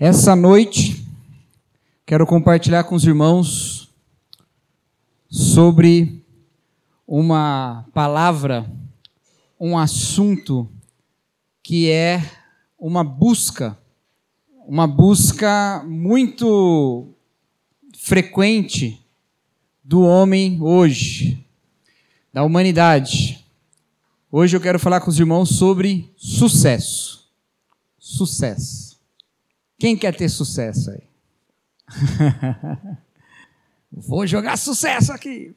Essa noite, quero compartilhar com os irmãos sobre uma palavra, um assunto que é uma busca muito frequente do homem hoje, da humanidade. Hoje eu quero falar com os irmãos sobre sucesso. Sucesso. Quem quer ter sucesso aí? Vou jogar sucesso aqui.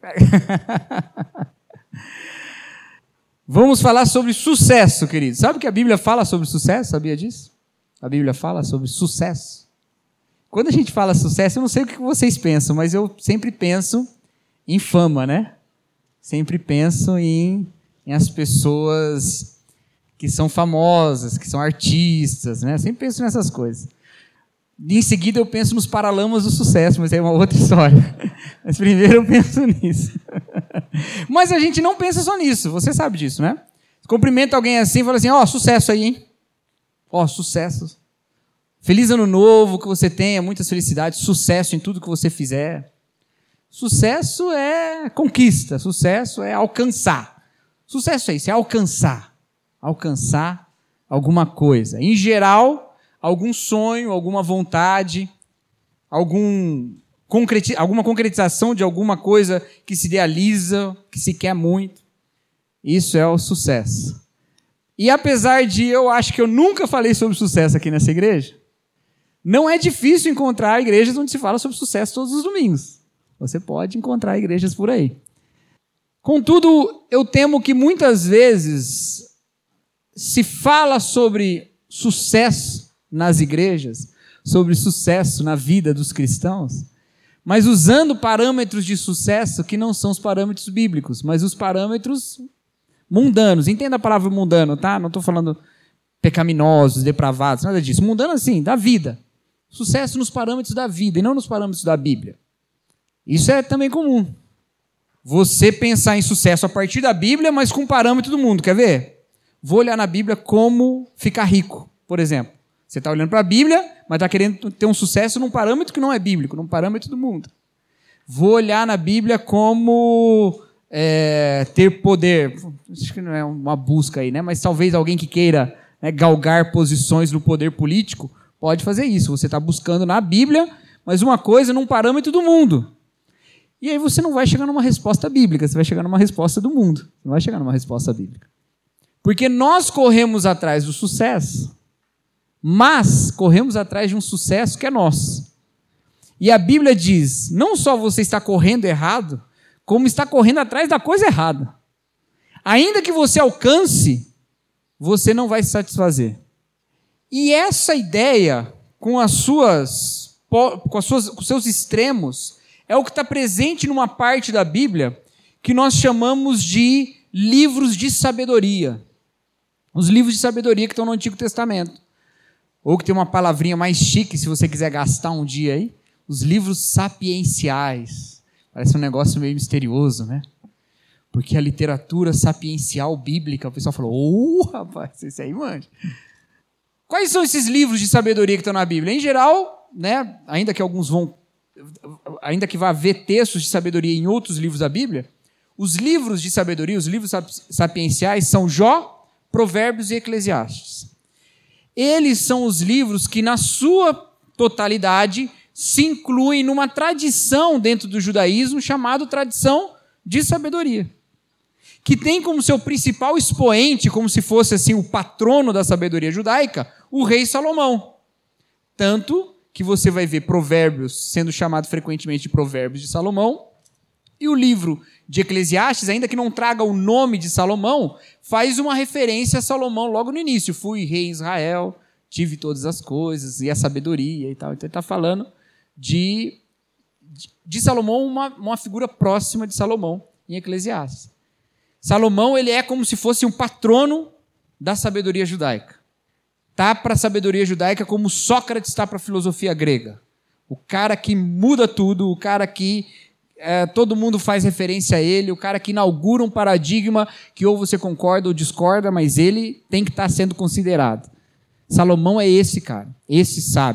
Vamos falar sobre sucesso, querido. Sabe que a Bíblia fala sobre sucesso? Sabia disso? A Bíblia fala sobre sucesso. Quando a gente fala sucesso, eu não sei o que vocês pensam, mas eu sempre penso em fama, né? Sempre penso em as pessoas que são famosas, que são artistas, né? Sempre penso nessas coisas. Em seguida eu penso nos paralamas do sucesso, mas é uma outra história. Mas primeiro eu penso nisso. Mas a gente não pensa só nisso, você sabe disso, né? Cumprimenta alguém assim e fala assim, sucesso aí, hein? Sucesso. Feliz ano novo, que você tenha muitas felicidades, sucesso em tudo que você fizer. Sucesso é conquista, sucesso é alcançar. Sucesso é isso, é alcançar. Alcançar alguma coisa. Em geral, algum sonho, alguma vontade, alguma concretização de alguma coisa que se idealiza, que se quer muito. Isso é o sucesso. E apesar de eu acho que eu nunca falei sobre sucesso aqui nessa igreja, não é difícil encontrar igrejas onde se fala sobre sucesso todos os domingos. Você pode encontrar igrejas por aí. Contudo, eu temo que muitas vezes se fala sobre sucesso nas igrejas, sobre sucesso na vida dos cristãos, mas usando parâmetros de sucesso que não são os parâmetros bíblicos, mas os parâmetros mundanos. Entenda a palavra mundano, tá? Não estou falando pecaminosos, depravados, nada disso. Mundano assim, da vida. Sucesso nos parâmetros da vida e não nos parâmetros da Bíblia. Isso é também comum. Você pensar em sucesso a partir da Bíblia, mas com parâmetro do mundo. Quer ver? Vou olhar na Bíblia como ficar rico, por exemplo. Você está olhando para a Bíblia, mas está querendo ter um sucesso num parâmetro que não é bíblico, num parâmetro do mundo. Vou olhar na Bíblia como ter poder. Acho que não é uma busca aí, né? Mas talvez alguém que queira galgar posições no poder político pode fazer isso. Você está buscando na Bíblia, mas uma coisa num parâmetro do mundo. E aí você não vai chegar numa resposta bíblica, você vai chegar numa resposta do mundo. Não vai chegar numa resposta bíblica. Porque nós corremos atrás do sucesso, mas corremos atrás de um sucesso que é nosso. E a Bíblia diz, não só você está correndo errado, como está correndo atrás da coisa errada. Ainda que você alcance, você não vai se satisfazer. E essa ideia, com os seus extremos, é o que está presente numa parte da Bíblia que nós chamamos de livros de sabedoria. Os livros de sabedoria que estão no Antigo Testamento. Ou que tem uma palavrinha mais chique, se você quiser gastar um dia aí, os livros sapienciais. Parece um negócio meio misterioso, né? Porque a literatura sapiencial bíblica, o pessoal falou, rapaz, esse aí manja. Quais são esses livros de sabedoria que estão na Bíblia? Em geral, né, ainda que vá haver textos de sabedoria em outros livros da Bíblia, os livros de sabedoria, os livros sapienciais são Jó, Provérbios e Eclesiastes. Eles são os livros que, na sua totalidade, se incluem numa tradição dentro do judaísmo chamada tradição de sabedoria, que tem como seu principal expoente, como se fosse assim o patrono da sabedoria judaica, o rei Salomão. Tanto que você vai ver Provérbios sendo chamado frequentemente de Provérbios de Salomão, e o livro de Eclesiastes, ainda que não traga o nome de Salomão, faz uma referência a Salomão logo no início. Fui rei em Israel, tive todas as coisas, e a sabedoria e tal. Então ele está falando de Salomão, uma figura próxima de Salomão em Eclesiastes. Salomão, ele é como se fosse um patrono da sabedoria judaica. Está para a sabedoria judaica como Sócrates está para a filosofia grega. O cara que muda tudo, o cara que todo mundo faz referência a ele, o cara que inaugura um paradigma que ou você concorda ou discorda, mas ele tem que estar sendo considerado. Salomão é esse cara, esse sábio.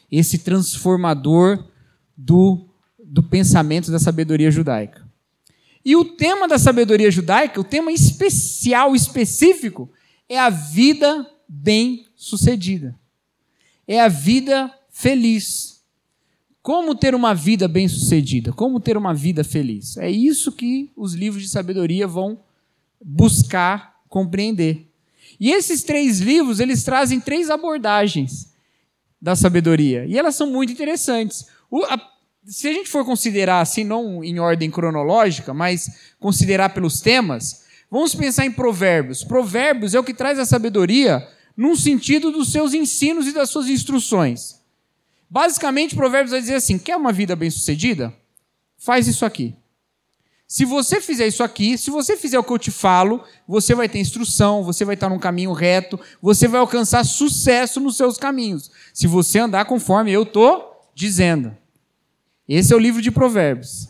esse transformador do pensamento da sabedoria judaica. E o tema da sabedoria judaica, o tema especial, específico, é a vida bem-sucedida. É a vida feliz. Como ter uma vida bem-sucedida? Como ter uma vida feliz? É isso que os livros de sabedoria vão buscar compreender. E esses 3 livros, eles trazem 3 abordagens da sabedoria. E elas são muito interessantes. Se a gente for considerar assim, não em ordem cronológica, mas considerar pelos temas, vamos pensar em Provérbios. Provérbios é o que traz a sabedoria num sentido dos seus ensinos e das suas instruções. Basicamente, Provérbios vai dizer assim: quer uma vida bem-sucedida? Faz isso aqui. Se você fizer isso aqui, se você fizer o que eu te falo, você vai ter instrução, você vai estar num caminho reto, você vai alcançar sucesso nos seus caminhos, se você andar conforme eu estou dizendo. Esse é o livro de Provérbios.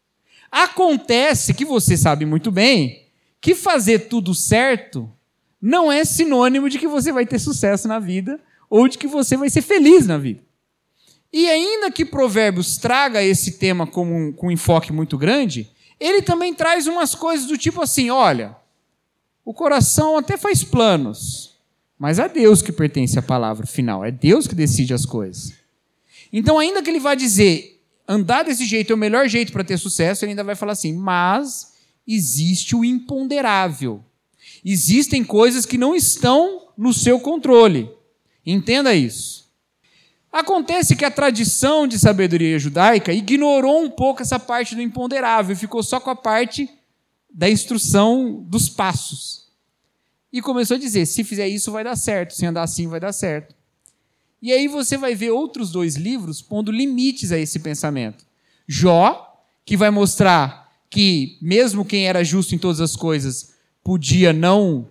Acontece que você sabe muito bem que fazer tudo certo não é sinônimo de que você vai ter sucesso na vida ou de que você vai ser feliz na vida. E ainda que Provérbios traga esse tema com um enfoque muito grande, ele também traz umas coisas do tipo assim: olha, o coração até faz planos, mas é Deus que pertence à palavra final, é Deus que decide as coisas. Então, ainda que ele vá dizer andar desse jeito é o melhor jeito para ter sucesso, ele ainda vai falar assim: mas existe o imponderável. Existem coisas que não estão no seu controle. Entenda isso. Acontece que a tradição de sabedoria judaica ignorou um pouco essa parte do imponderável, ficou só com a parte da instrução dos passos. E começou a dizer: se fizer isso vai dar certo, se andar assim vai dar certo. E aí você vai ver outros 2 livros pondo limites a esse pensamento. Jó, que vai mostrar que mesmo quem era justo em todas as coisas podia não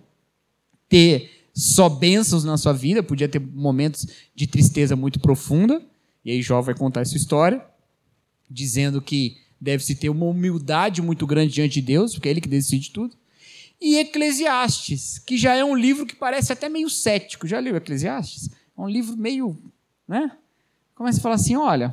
ter só bênçãos na sua vida, podia ter momentos de tristeza muito profunda. E aí Jó vai contar essa história, dizendo que deve-se ter uma humildade muito grande diante de Deus, porque é Ele que decide tudo. E Eclesiastes, que já é um livro que parece até meio cético. Já leu Eclesiastes? É um livro meio, né? Começa a falar assim: olha,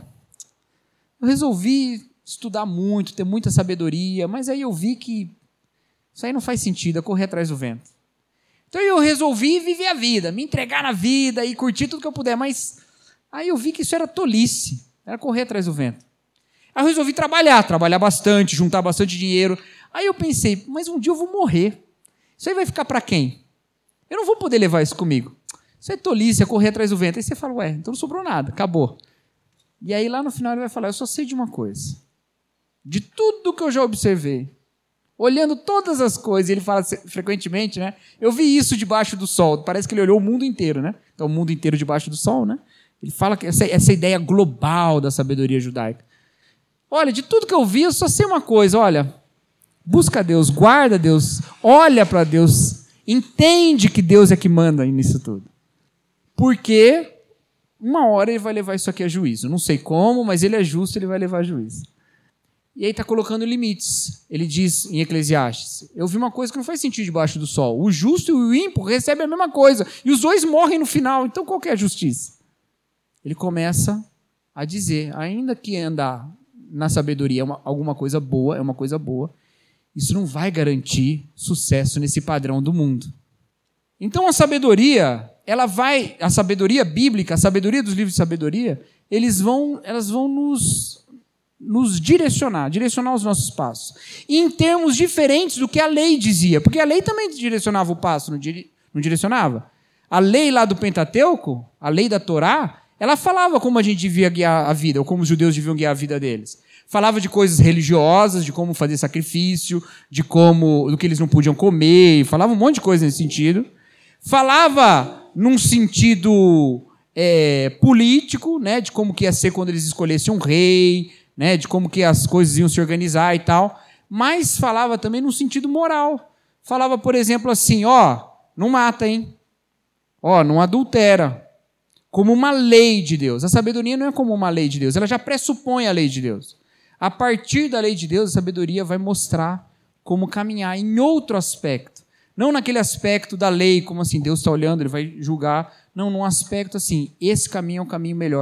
eu resolvi estudar muito, ter muita sabedoria, mas aí eu vi que isso aí não faz sentido, é correr atrás do vento. Então eu resolvi viver a vida, me entregar na vida e curtir tudo que eu puder, mas aí eu vi que isso era tolice, era correr atrás do vento. Aí eu resolvi trabalhar bastante, juntar bastante dinheiro. Aí eu pensei: mas um dia eu vou morrer. Isso aí vai ficar para quem? Eu não vou poder levar isso comigo. Isso é tolice, é correr atrás do vento. Aí você fala: ué, então não sobrou nada, acabou. E aí lá no final ele vai falar: eu só sei de uma coisa. De tudo que eu já observei, olhando todas as coisas, ele fala frequentemente, né? Eu vi isso debaixo do sol. Parece que ele olhou o mundo inteiro, né? Então o mundo inteiro debaixo do sol, né? Ele fala que essa ideia global da sabedoria judaica. Olha, de tudo que eu vi, eu só sei uma coisa: olha, busca Deus, guarda Deus, olha para Deus, entende que Deus é que manda nisso tudo. Porque uma hora ele vai levar isso aqui a juízo. Não sei como, mas ele é justo, ele vai levar a juízo. E aí está colocando limites. Ele diz em Eclesiastes: eu vi uma coisa que não faz sentido debaixo do sol. O justo e o ímpio recebem a mesma coisa. E os 2 morrem no final. Então qual que é a justiça? Ele começa a dizer: ainda que andar na sabedoria é alguma coisa boa, é uma coisa boa, isso não vai garantir sucesso nesse padrão do mundo. Então a sabedoria bíblica, a sabedoria dos livros de sabedoria, elas vão nos direcionar os nossos passos. E em termos diferentes do que a lei dizia, porque a lei também direcionava o passo, não direcionava? A lei lá do Pentateuco, a lei da Torá, ela falava como a gente devia guiar a vida, ou como os judeus deviam guiar a vida deles. Falava de coisas religiosas, de como fazer sacrifício, do que eles não podiam comer, falava um monte de coisa nesse sentido. Falava num sentido político, né, de como que ia ser quando eles escolhessem um rei, né, de como que as coisas iam se organizar e tal, mas falava também num sentido moral. Falava, por exemplo, assim: não mata, hein? Não adultera. Como uma lei de Deus. A sabedoria não é como uma lei de Deus, ela já pressupõe a lei de Deus. A partir da lei de Deus, a sabedoria vai mostrar como caminhar em outro aspecto. Não naquele aspecto da lei, como assim, Deus está olhando, Ele vai julgar. Não, num aspecto assim: esse caminho é um caminho melhor,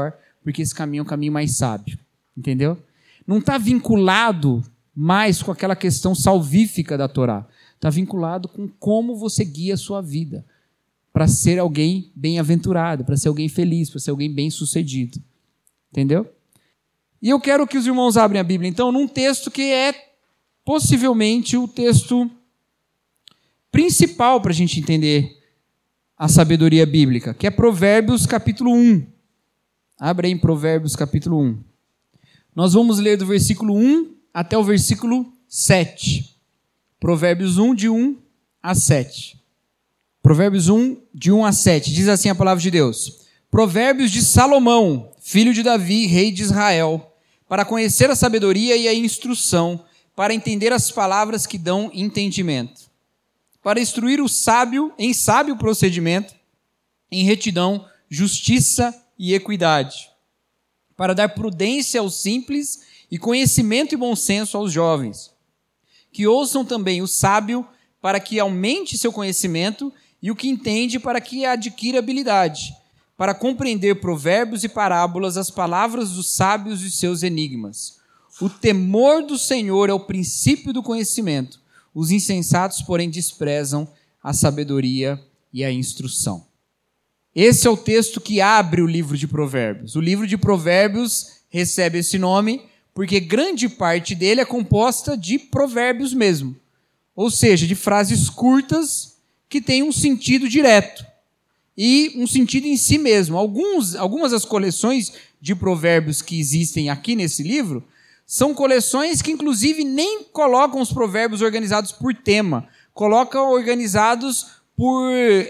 porque esse caminho é um caminho mais sábio. Entendeu? Não está vinculado mais com aquela questão salvífica da Torá. Está vinculado com como você guia a sua vida para ser alguém bem-aventurado, para ser alguém feliz, para ser alguém bem-sucedido. Entendeu? E eu quero que os irmãos abrem a Bíblia, então, num texto que é possivelmente o texto principal para a gente entender a sabedoria bíblica, que é Provérbios capítulo 1. Abre aí em Provérbios capítulo 1. Nós vamos ler do versículo 1 até o versículo 7. Provérbios 1, de 1 a 7. Provérbios 1, de 1 a 7. Diz assim a palavra de Deus. Provérbios de Salomão, filho de Davi, rei de Israel, para conhecer a sabedoria e a instrução, para entender as palavras que dão entendimento, para instruir o sábio em sábio procedimento, em retidão, justiça e equidade, para dar prudência aos simples e conhecimento e bom senso aos jovens. Que ouçam também o sábio, para que aumente seu conhecimento, e o que entende, para que adquira habilidade, para compreender provérbios e parábolas, as palavras dos sábios e seus enigmas. O temor do Senhor é o princípio do conhecimento. Os insensatos, porém, desprezam a sabedoria e a instrução. Esse é o texto que abre o livro de Provérbios. O livro de Provérbios recebe esse nome porque grande parte dele é composta de provérbios mesmo. Ou seja, de frases curtas que têm um sentido direto e um sentido em si mesmo. Algumas das coleções de provérbios que existem aqui nesse livro são coleções que, inclusive, nem colocam os provérbios organizados por tema. Colocam organizados por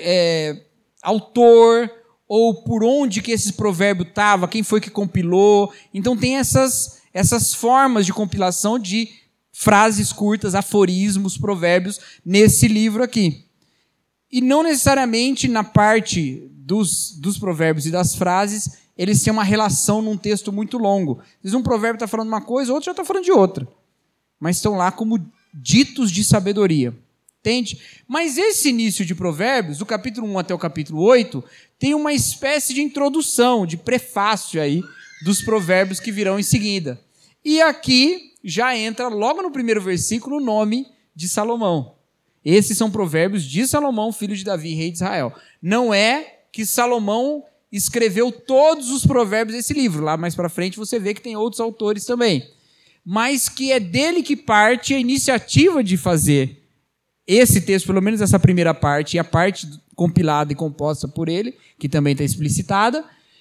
autor ou por onde que esse provérbio estava, quem foi que compilou. Então tem essas formas de compilação de frases curtas, aforismos, provérbios, nesse livro aqui. E não necessariamente na parte dos provérbios e das frases, eles têm uma relação num texto muito longo. Às vezes um provérbio está falando uma coisa, outro já está falando de outra. Mas estão lá como ditos de sabedoria. Entende? Mas esse início de provérbios, do capítulo 1 até o capítulo 8, tem uma espécie de introdução, de prefácio aí, dos provérbios que virão em seguida. E aqui já entra logo no primeiro versículo o nome de Salomão. Esses são provérbios de Salomão, filho de Davi, rei de Israel. Não é que Salomão escreveu todos os provérbios desse livro. Lá mais para frente você vê que tem outros autores também. Mas que é dele que parte a iniciativa de fazer esse texto, pelo menos essa primeira parte, e a parte compilada e composta por ele, que também está explicitada,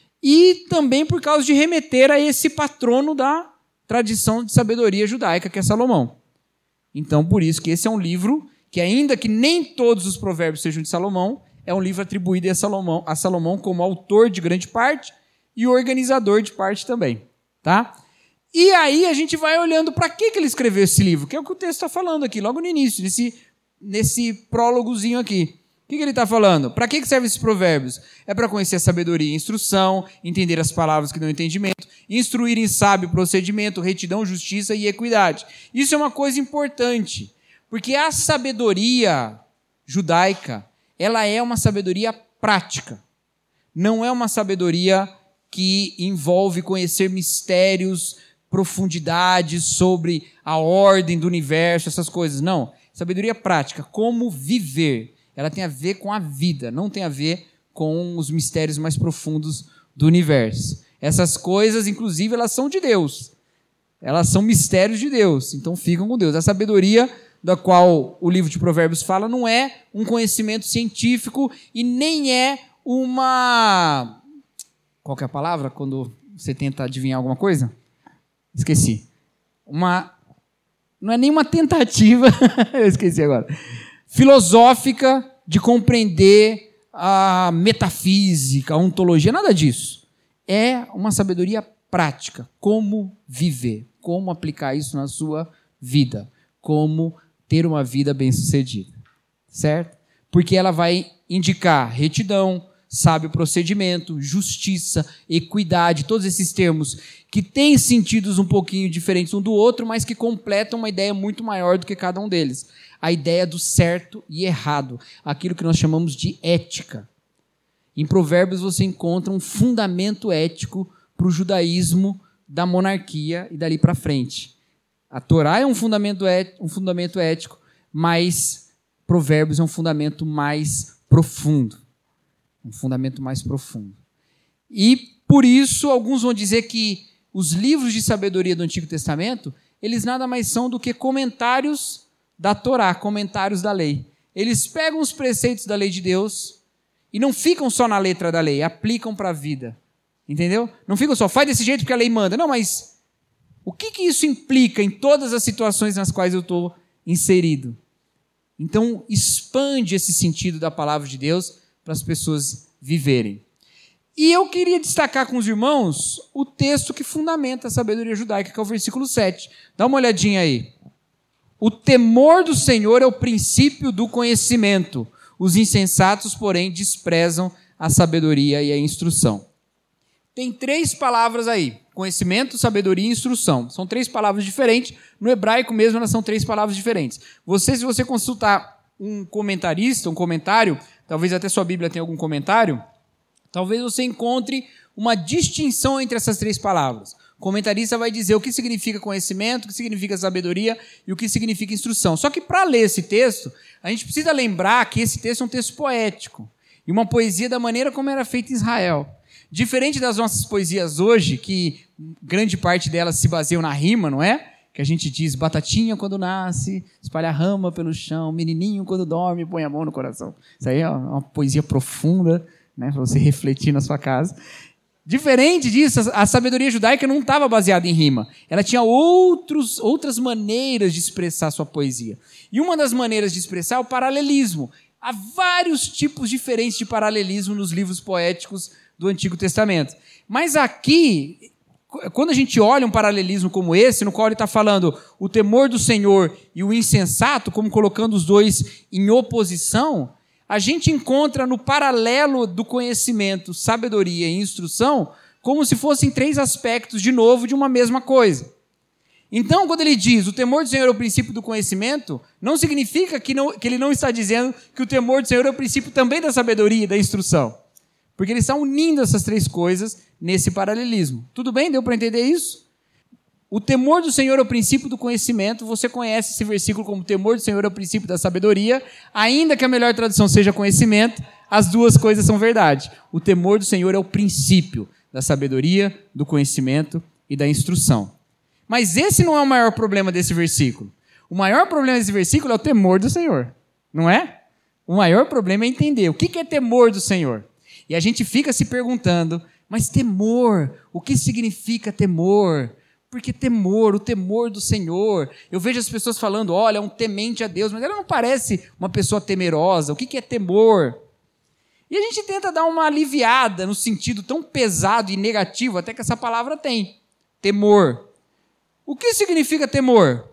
e também por causa de remeter a esse patrono da tradição de sabedoria judaica, que é Salomão. Então, por isso que esse é um livro que, ainda que nem todos os provérbios sejam de Salomão, é um livro atribuído a Salomão como autor de grande parte e organizador de parte também. Tá? E aí a gente vai olhando para que ele escreveu esse livro, que é o que o texto está falando aqui, logo no início, nesse prólogozinho aqui. O que ele está falando? Para que servem esses provérbios? É para conhecer a sabedoria e instrução, entender as palavras que dão entendimento, instruir em sábio procedimento, retidão, justiça e equidade. Isso é uma coisa importante, porque a sabedoria judaica, ela é uma sabedoria prática. Não é uma sabedoria que envolve conhecer mistérios, profundidades sobre a ordem do universo, essas coisas. Não. Sabedoria prática, como viver. Ela tem a ver com a vida, não tem a ver com os mistérios mais profundos do universo. Essas coisas, inclusive, elas são de Deus. Elas são mistérios de Deus, então ficam com Deus. A sabedoria da qual o livro de Provérbios fala não é um conhecimento científico e nem é uma... Qual que é a palavra quando você tenta adivinhar alguma coisa? Esqueci. Não é nenhuma tentativa, eu esqueci agora, filosófica de compreender a metafísica, a ontologia, nada disso. É uma sabedoria prática, como viver, como aplicar isso na sua vida, como ter uma vida bem-sucedida, certo? Porque ela vai indicar retidão, sábio procedimento, justiça, equidade, todos esses termos que têm sentidos um pouquinho diferentes um do outro, mas que completam uma ideia muito maior do que cada um deles. A ideia do certo e errado, aquilo que nós chamamos de ética. Em Provérbios você encontra um fundamento ético para o judaísmo da monarquia e dali para frente. A Torá é um fundamento ético, mas Provérbios é um fundamento mais profundo. Um fundamento mais profundo. E, por isso, alguns vão dizer que os livros de sabedoria do Antigo Testamento, eles nada mais são do que comentários da Torá, comentários da lei. Eles pegam os preceitos da lei de Deus e não ficam só na letra da lei, aplicam para a vida. Entendeu? Não ficam só, faz desse jeito porque a lei manda. Não, mas o que isso implica em todas as situações nas quais eu estou inserido? Então, expande esse sentido da palavra de Deus para as pessoas viverem. E eu queria destacar com os irmãos o texto que fundamenta a sabedoria judaica, que é o versículo 7. Dá uma olhadinha aí. O temor do Senhor é o princípio do conhecimento. Os insensatos, porém, desprezam a sabedoria e a instrução. Tem 3 palavras aí. Conhecimento, sabedoria e instrução. São 3 palavras diferentes. No hebraico mesmo, elas são 3 palavras diferentes. Se você consultar um comentarista, um comentário, talvez até sua Bíblia tenha algum comentário, talvez você encontre uma distinção entre essas 3 palavras. O comentarista vai dizer o que significa conhecimento, o que significa sabedoria e o que significa instrução. Só que para ler esse texto, a gente precisa lembrar que esse texto é um texto poético e uma poesia da maneira como era feita em Israel. Diferente das nossas poesias hoje, que grande parte delas se baseiam na rima, não é? Que a gente diz, batatinha quando nasce, espalha rama pelo chão, menininho quando dorme, põe a mão no coração. Isso aí é uma poesia profunda, né, para você refletir na sua casa. Diferente disso, a sabedoria judaica não estava baseada em rima. Ela tinha outras maneiras de expressar sua poesia. E uma das maneiras de expressar é o paralelismo. Há vários tipos diferentes de paralelismo nos livros poéticos do Antigo Testamento. Mas aqui, quando a gente olha um paralelismo como esse, no qual ele está falando o temor do Senhor e o insensato, como colocando os dois em oposição, a gente encontra no paralelo do conhecimento, sabedoria e instrução, como se fossem 3 aspectos, de novo, de uma mesma coisa. Então, quando ele diz o temor do Senhor é o princípio do conhecimento, não significa que ele não está dizendo que o temor do Senhor é o princípio também da sabedoria e da instrução. Porque ele está unindo essas 3 coisas nesse paralelismo. Tudo bem? Deu para entender isso? O temor do Senhor é o princípio do conhecimento. Você conhece esse versículo como o temor do Senhor é o princípio da sabedoria. Ainda que a melhor tradução seja conhecimento, as 2 coisas são verdade. O temor do Senhor é o princípio da sabedoria, do conhecimento e da instrução. Mas esse não é o maior problema desse versículo. O maior problema desse versículo é o temor do Senhor. Não é? O maior problema é entender o que é temor do Senhor. E a gente fica se perguntando, mas temor, o que significa temor? Porque temor, o temor do Senhor. Eu vejo as pessoas falando, olha, é um temente a Deus, mas ela não parece uma pessoa temerosa. O que é temor? E a gente tenta dar uma aliviada no sentido tão pesado e negativo até que essa palavra tem. Temor. O que significa temor?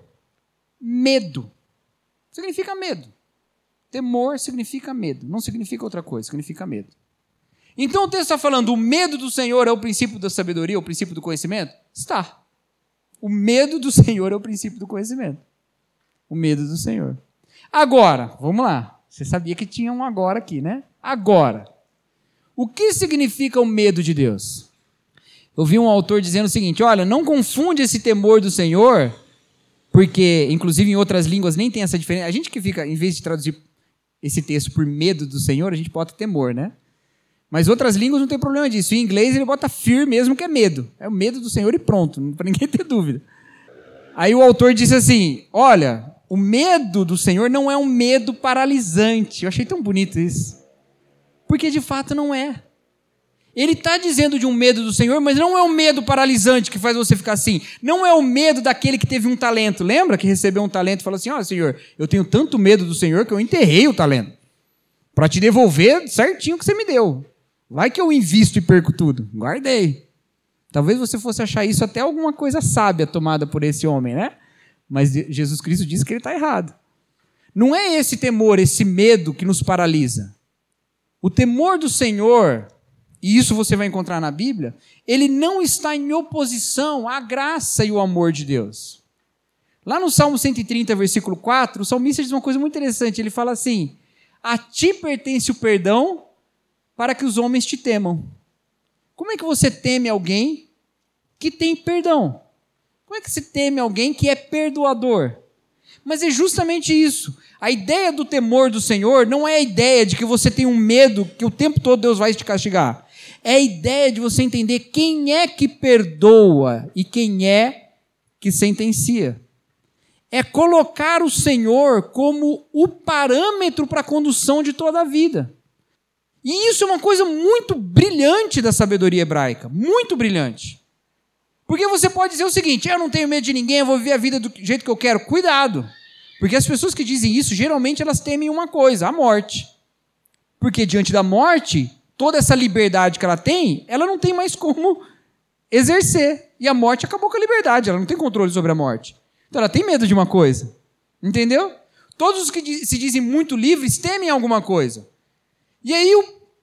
Medo. Significa medo. Temor significa medo. Não significa outra coisa, significa medo. Então o texto está falando, o medo do Senhor é o princípio da sabedoria, o princípio do conhecimento? Está. O medo do Senhor é o princípio do conhecimento. O medo do Senhor. Agora, vamos lá. Você sabia que tinha um agora aqui, né? Agora. O que significa o medo de Deus? Eu vi um autor dizendo o seguinte, olha, não confunde esse temor do Senhor, porque, inclusive, em outras línguas nem tem essa diferença. A gente que fica, em vez de traduzir esse texto por medo do Senhor, a gente bota temor, né? Mas outras línguas não tem problema disso. Em inglês ele bota fear mesmo, que é medo. É o medo do Senhor e pronto, para ninguém ter dúvida. Aí o autor disse assim, olha, o medo do Senhor não é um medo paralisante. Eu achei tão bonito isso. Porque de fato não é. Ele está dizendo de um medo do Senhor, mas não é um medo paralisante que faz você ficar assim. Não é o medo daquele que teve um talento. Lembra que recebeu um talento e falou assim, ó, Senhor, eu tenho tanto medo do Senhor que eu enterrei o talento. Para te devolver certinho o que você me deu. Vai que eu invisto e perco tudo. Guardei. Talvez você fosse achar isso até alguma coisa sábia tomada por esse homem, né? Mas Jesus Cristo diz que ele está errado. Não é esse temor, esse medo que nos paralisa. O temor do Senhor, e isso você vai encontrar na Bíblia, ele não está em oposição à graça e o amor de Deus. Lá no Salmo 130, versículo 4, o salmista diz uma coisa muito interessante. Ele fala assim, a ti pertence o perdão para que os homens te temam. Como é que você teme alguém que tem perdão? Como é que se teme alguém que é perdoador? Mas é justamente isso. A ideia do temor do Senhor não é a ideia de que você tem um medo que o tempo todo Deus vai te castigar. É a ideia de você entender quem é que perdoa e quem é que sentencia. É colocar o Senhor como o parâmetro para a condução de toda a vida. E isso é uma coisa muito brilhante da sabedoria hebraica, muito brilhante. Porque você pode dizer o seguinte: eu não tenho medo de ninguém, eu vou viver a vida do jeito que eu quero. Cuidado, porque as pessoas que dizem isso, geralmente elas temem uma coisa, a morte. Porque diante da morte, toda essa liberdade que ela tem, ela não tem mais como exercer. E a morte acabou com a liberdade, ela não tem controle sobre a morte. Então ela tem medo de uma coisa, entendeu? Todos os que se dizem muito livres temem alguma coisa. E aí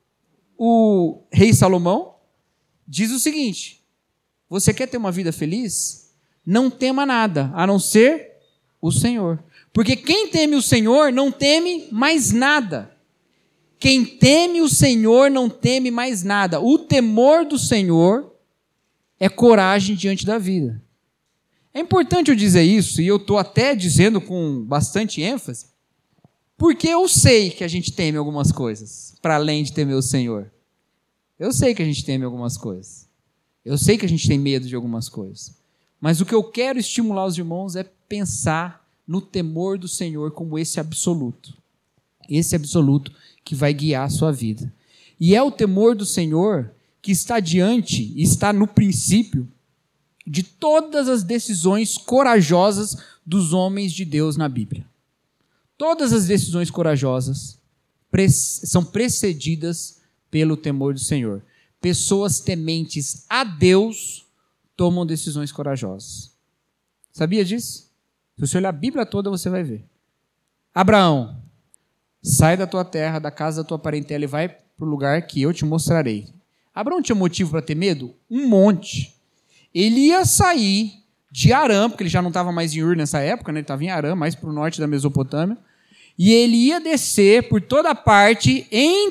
o rei Salomão diz o seguinte: você quer ter uma vida feliz? Não tema nada, a não ser o Senhor. Porque quem teme o Senhor não teme mais nada. Quem teme o Senhor não teme mais nada. O temor do Senhor é coragem diante da vida. É importante eu dizer isso, e eu estou até dizendo com bastante ênfase, porque eu sei que a gente teme algumas coisas, para além de temer o Senhor. Eu sei que a gente teme algumas coisas. Eu sei que a gente tem medo de algumas coisas. Mas o que eu quero estimular os irmãos é pensar no temor do Senhor como esse absoluto. Esse absoluto que vai guiar a sua vida. E é o temor do Senhor que está diante, está no princípio, de todas as decisões corajosas dos homens de Deus na Bíblia. Todas as decisões corajosas são precedidas pelo temor do Senhor. Pessoas tementes a Deus tomam decisões corajosas. Sabia disso? Se você olhar a Bíblia toda, você vai ver. Abraão, sai da tua terra, da casa da tua parentela e vai para o lugar que eu te mostrarei. Abraão tinha motivo para ter medo? Um monte. Ele ia sair de Arã, porque ele já não estava mais em Ur nessa época, né? Ele estava em Arã, mais para o norte da Mesopotâmia, e ele ia descer por toda a parte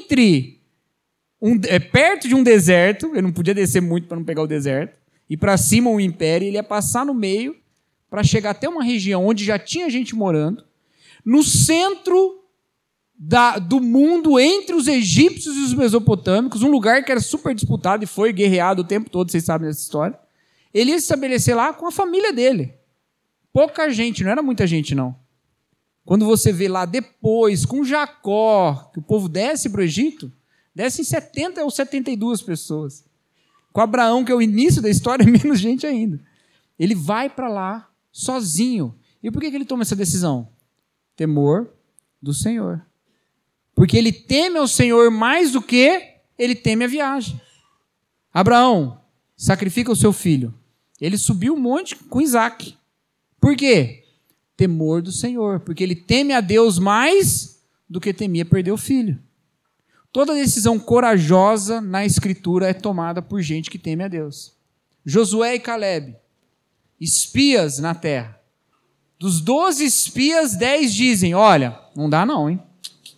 perto de um deserto, ele não podia descer muito para não pegar o deserto, e para cima um império, ele ia passar no meio para chegar até uma região onde já tinha gente morando, no centro do mundo, entre os egípcios e os mesopotâmicos, um lugar que era super disputado e foi guerreado o tempo todo, vocês sabem dessa história. Ele ia se estabelecer lá com a família dele. Pouca gente, não era muita gente, não. Quando você vê lá depois, com Jacó, que o povo desce para o Egito, descem 70 ou 72 pessoas. Com Abraão, que é o início da história, é menos gente ainda. Ele vai para lá sozinho. E por que ele toma essa decisão? Temor do Senhor. Porque ele teme ao Senhor mais do que ele teme a viagem. Abraão sacrifica o seu filho. Ele subiu um monte com Isaac. Por quê? Temor do Senhor. Porque ele teme a Deus mais do que temia perder o filho. Toda decisão corajosa na Escritura é tomada por gente que teme a Deus. Josué e Calebe, espias na terra. Dos 12 espias, 10 dizem: olha, não dá não, hein?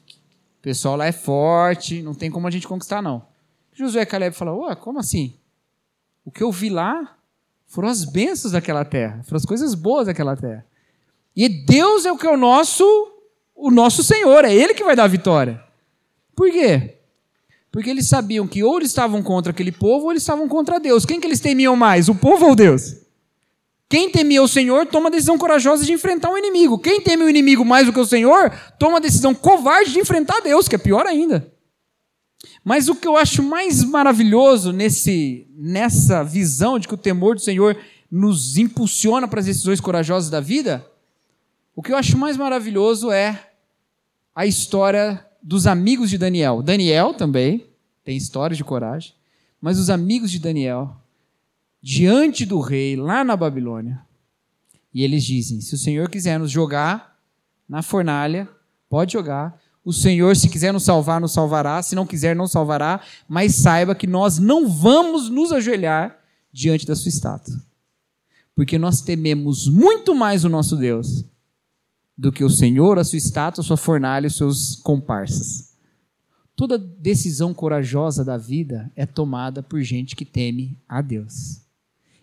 O pessoal lá é forte, não tem como a gente conquistar não. Josué e Calebe falam: ué, como assim? O que eu vi lá foram as bênçãos daquela terra, foram as coisas boas daquela terra. E Deus é o que é o nosso Senhor, é Ele que vai dar a vitória. Por quê? Porque eles sabiam que ou eles estavam contra aquele povo ou eles estavam contra Deus. Quem que eles temiam mais, o povo ou Deus? Quem temia o Senhor toma a decisão corajosa de enfrentar o inimigo. Quem teme o inimigo mais do que o Senhor toma a decisão covarde de enfrentar Deus, que é pior ainda. Mas o que eu acho mais maravilhoso nessa visão de que o temor do Senhor nos impulsiona para as decisões corajosas da vida, o que eu acho mais maravilhoso é a história dos amigos de Daniel. Daniel também tem histórias de coragem, mas os amigos de Daniel, diante do rei, lá na Babilônia, e eles dizem: se o Senhor quiser nos jogar na fornalha, pode jogar. O Senhor, se quiser nos salvar, nos salvará. Se não quiser, não salvará. Mas saiba que nós não vamos nos ajoelhar diante da sua estátua. Porque nós tememos muito mais o nosso Deus do que o Senhor, a sua estátua, a sua fornalha e os seus comparsas. Toda decisão corajosa da vida é tomada por gente que teme a Deus.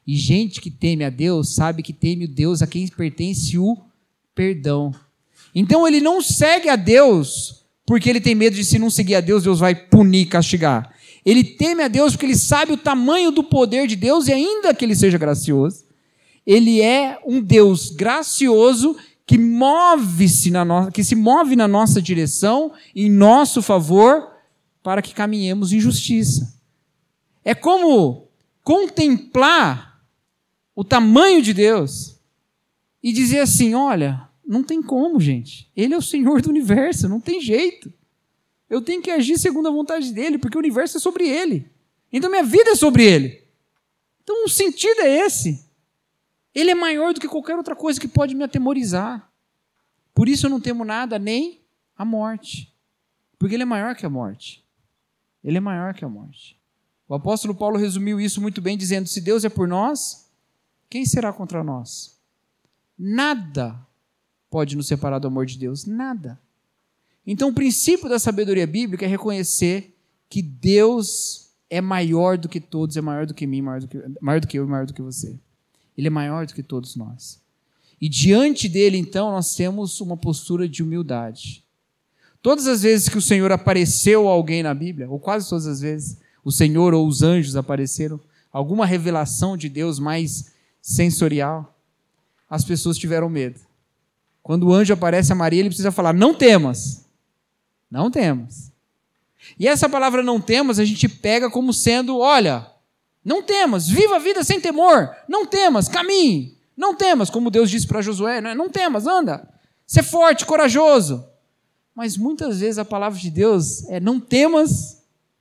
E gente que teme a Deus sabe que teme o Deus a quem pertence o perdão. Então ele não segue a Deus porque ele tem medo de, se não seguir a Deus, Deus vai punir, castigar. Ele teme a Deus porque ele sabe o tamanho do poder de Deus, e ainda que ele seja gracioso, ele é um Deus gracioso que se move na nossa direção, em nosso favor, para que caminhemos em justiça. É como contemplar o tamanho de Deus e dizer assim: olha, não tem como, gente. Ele é o Senhor do universo, não tem jeito. Eu tenho que agir segundo a vontade dele, porque o universo é sobre ele. Então minha vida é sobre ele. Então o sentido é esse. Ele é maior do que qualquer outra coisa que pode me atemorizar. Por isso eu não temo nada, nem a morte. Porque ele é maior que a morte. Ele é maior que a morte. O apóstolo Paulo resumiu isso muito bem, dizendo: se Deus é por nós, quem será contra nós? Nada pode nos separar do amor de Deus. Nada. Então o princípio da sabedoria bíblica é reconhecer que Deus é maior do que todos, é maior do que mim, maior do que eu e maior do que você. Ele é maior do que todos nós. E diante dele, então, nós temos uma postura de humildade. Todas as vezes que o Senhor apareceu a alguém na Bíblia, ou quase todas as vezes, o Senhor ou os anjos apareceram, alguma revelação de Deus mais sensorial, as pessoas tiveram medo. Quando o anjo aparece a Maria, ele precisa falar: não temas. Não temas. E essa palavra não temas, a gente pega como sendo: olha, não temas, viva a vida sem temor, não temas, caminhe, não temas, como Deus disse para Josué, não temas, anda, ser forte, corajoso. Mas muitas vezes a palavra de Deus é: não temas,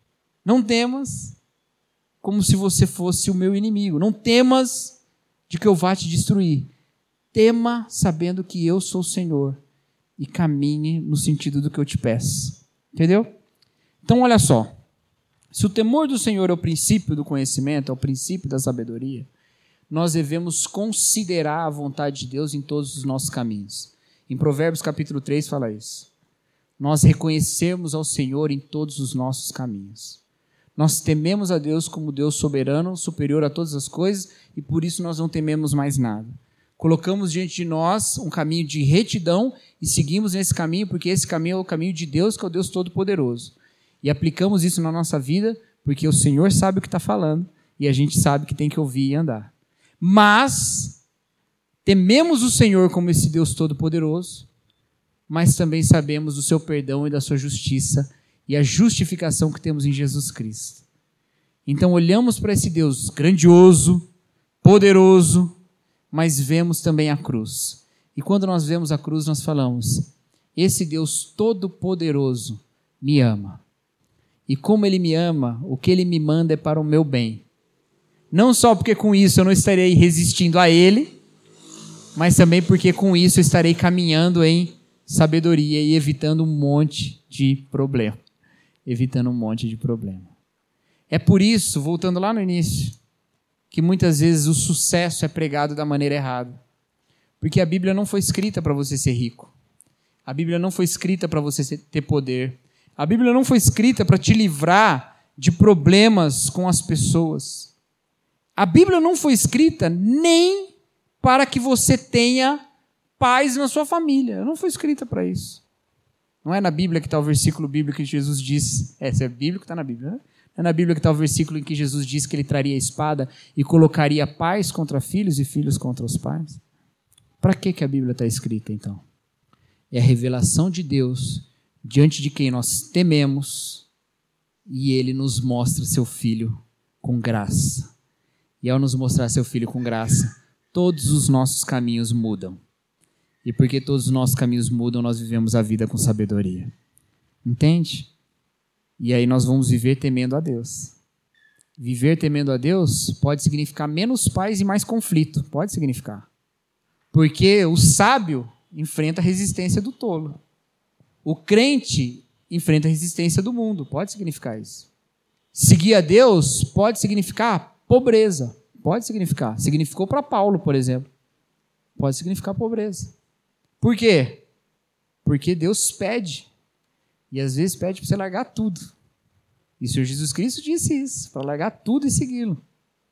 como se você fosse o meu inimigo, não temas de que eu vá te destruir. Tema sabendo que eu sou o Senhor e caminhe no sentido do que eu te peço. Entendeu? Então, olha só. Se o temor do Senhor é o princípio do conhecimento, é o princípio da sabedoria, nós devemos considerar a vontade de Deus em todos os nossos caminhos. Em Provérbios capítulo 3 fala isso. Nós reconhecemos ao Senhor em todos os nossos caminhos. Nós tememos a Deus como Deus soberano, superior a todas as coisas, e por isso nós não tememos mais nada. Colocamos diante de nós um caminho de retidão e seguimos nesse caminho, porque esse caminho é o caminho de Deus, que é o Deus Todo-Poderoso. E aplicamos isso na nossa vida, porque o Senhor sabe o que está falando e a gente sabe que tem que ouvir e andar. Mas tememos o Senhor como esse Deus Todo-Poderoso, mas também sabemos do seu perdão e da sua justiça e a justificação que temos em Jesus Cristo. Então olhamos para esse Deus grandioso, poderoso, mas vemos também a cruz. E quando nós vemos a cruz, nós falamos: esse Deus Todo-Poderoso me ama. E como Ele me ama, o que Ele me manda é para o meu bem. Não só porque com isso eu não estarei resistindo a Ele, mas também porque com isso eu estarei caminhando em sabedoria e evitando um monte de problema. É por isso, voltando lá no início, que muitas vezes o sucesso é pregado da maneira errada. Porque a Bíblia não foi escrita para você ser rico. A Bíblia não foi escrita para você ter poder. A Bíblia não foi escrita para te livrar de problemas com as pessoas. A Bíblia não foi escrita nem para que você tenha paz na sua família. Ela não foi escrita para isso. Não é na Bíblia que está o versículo bíblico que Jesus diz. Se é bíblico, está na Bíblia, né? É na Bíblia que está o versículo em que Jesus diz que ele traria a espada e colocaria pais contra filhos e filhos contra os pais. Para que a Bíblia está escrita, então? É a revelação de Deus diante de quem nós tememos e ele nos mostra seu Filho com graça. E ao nos mostrar seu Filho com graça, todos os nossos caminhos mudam. E porque todos os nossos caminhos mudam, nós vivemos a vida com sabedoria. Entende? E aí nós vamos viver temendo a Deus. Viver temendo a Deus pode significar menos paz e mais conflito. Pode significar. Porque o sábio enfrenta a resistência do tolo. O crente enfrenta a resistência do mundo. Pode significar isso. Seguir a Deus pode significar pobreza. Pode significar. Significou para Paulo, por exemplo. Pode significar pobreza. Por quê? Porque Deus pede. E às vezes pede para você largar tudo. E o Senhor Jesus Cristo disse isso, para largar tudo e segui-lo.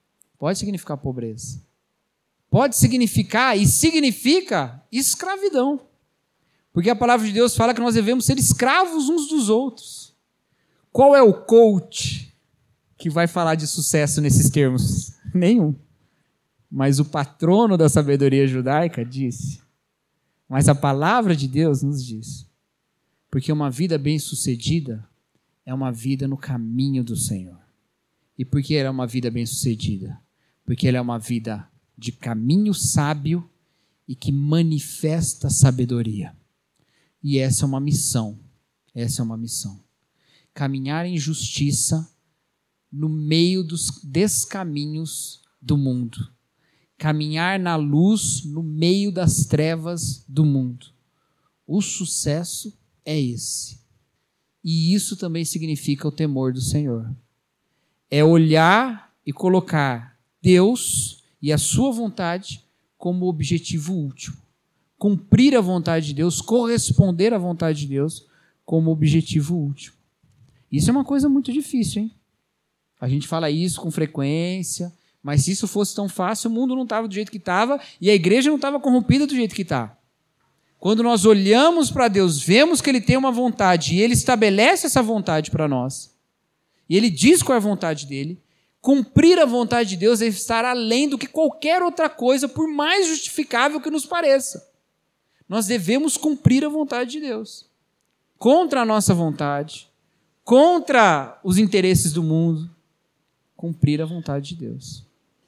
Pode significar pobreza. Pode significar e significa escravidão. Porque a palavra de Deus fala que nós devemos ser escravos uns dos outros. Qual é o coach que vai falar de sucesso nesses termos? Nenhum. Mas o patrono da sabedoria judaica disse. Mas a palavra de Deus nos diz. Porque uma vida bem-sucedida é uma vida no caminho do Senhor. E por que ela é uma vida bem-sucedida? Porque ela é uma vida de caminho sábio e que manifesta sabedoria. E essa é uma missão. Essa é uma missão. Caminhar em justiça no meio dos descaminhos do mundo. Caminhar na luz no meio das trevas do mundo. O sucesso é esse. E isso também significa o temor do Senhor. É olhar e colocar Deus e a sua vontade como objetivo último. Cumprir a vontade de Deus, corresponder à vontade de Deus como objetivo último. Isso é uma coisa muito difícil, hein? A gente fala isso com frequência, mas se isso fosse tão fácil, o mundo não estava do jeito que estava e a igreja não estava corrompida do jeito que está. Quando nós olhamos para Deus, vemos que Ele tem uma vontade e Ele estabelece essa vontade para nós. E Ele diz qual é a vontade dEle. Cumprir a vontade de Deus é estar além do que qualquer outra coisa, por mais justificável que nos pareça. Nós devemos cumprir a vontade de Deus. Contra a nossa vontade, contra os interesses do mundo, cumprir a vontade de Deus.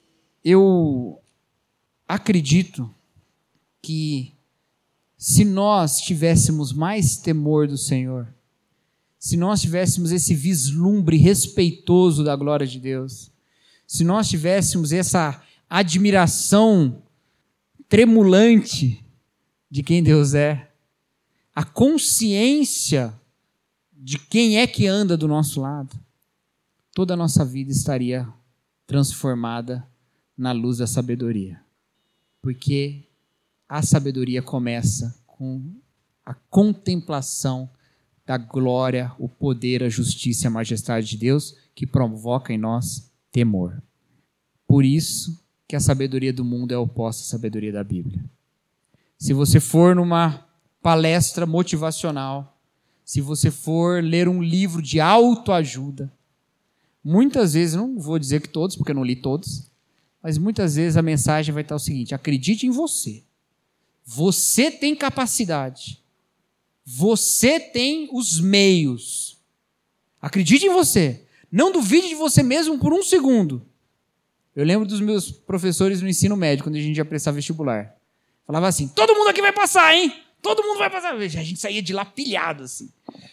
Eu acredito que se nós tivéssemos mais temor do Senhor, se nós tivéssemos esse vislumbre respeitoso da glória de Deus, se nós tivéssemos essa admiração tremulante de quem Deus é, a consciência de quem é que anda do nosso lado, toda a nossa vida estaria transformada na luz da sabedoria. Porque a sabedoria começa com a contemplação da glória, o poder, a justiça e a majestade de Deus, que provoca em nós temor. Por isso que a sabedoria do mundo é oposta à sabedoria da Bíblia. Se você for numa palestra motivacional, se você for ler um livro de autoajuda, muitas vezes, não vou dizer que todos, porque eu não li todos, mas muitas vezes a mensagem vai estar o seguinte: acredite em você. Você tem capacidade. Você tem os meios. Acredite em você. Não duvide de você mesmo por um segundo. Eu lembro dos meus professores no ensino médio, quando a gente ia prestar vestibular. Falava assim: todo mundo aqui vai passar, hein? Todo mundo vai passar. A gente saía de lá pilhado, assim.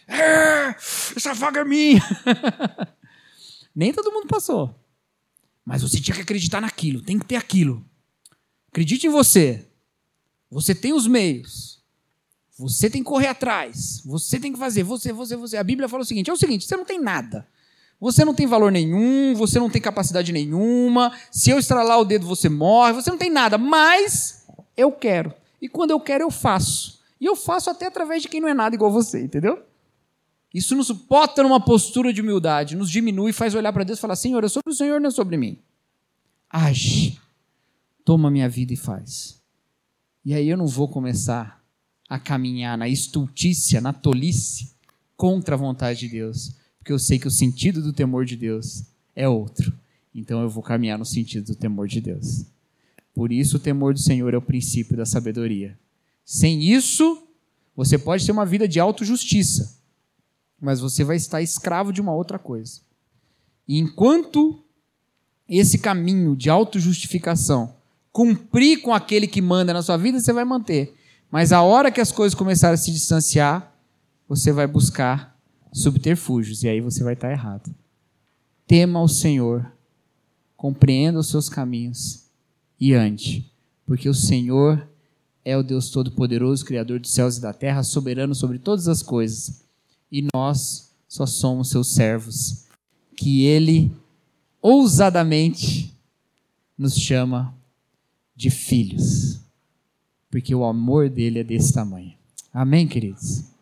Essa vaga é minha. Nem todo mundo passou. Mas você tinha que acreditar naquilo. Tem que ter aquilo. Acredite em você. Você tem os meios. Você tem que correr atrás. Você tem que fazer. Você. A Bíblia fala o seguinte: você não tem nada. Você não tem valor nenhum. Você não tem capacidade nenhuma. Se eu estralar o dedo, você morre. Você não tem nada. Mas eu quero. E quando eu quero, eu faço. E eu faço até através de quem não é nada igual você, entendeu? Isso nos bota numa postura de humildade, nos diminui e faz olhar para Deus e falar: Senhor, é sobre o Senhor, não é sobre mim. Age. Toma minha vida e faz. E aí eu não vou começar a caminhar na estultícia, na tolice, contra a vontade de Deus, porque eu sei que o sentido do temor de Deus é outro. Então eu vou caminhar no sentido do temor de Deus. Por isso o temor do Senhor é o princípio da sabedoria. Sem isso, você pode ter uma vida de autojustiça, mas você vai estar escravo de uma outra coisa. E enquanto esse caminho de autojustificação cumprir com aquele que manda na sua vida, você vai manter. Mas a hora que as coisas começarem a se distanciar, você vai buscar subterfúgios, e aí você vai estar errado. Tema o Senhor, compreenda os seus caminhos e ande, porque o Senhor é o Deus Todo-Poderoso, Criador dos céus e da terra, soberano sobre todas as coisas, e nós só somos seus servos, que Ele ousadamente nos chama de filhos, porque o amor dele é desse tamanho. Amém, queridos?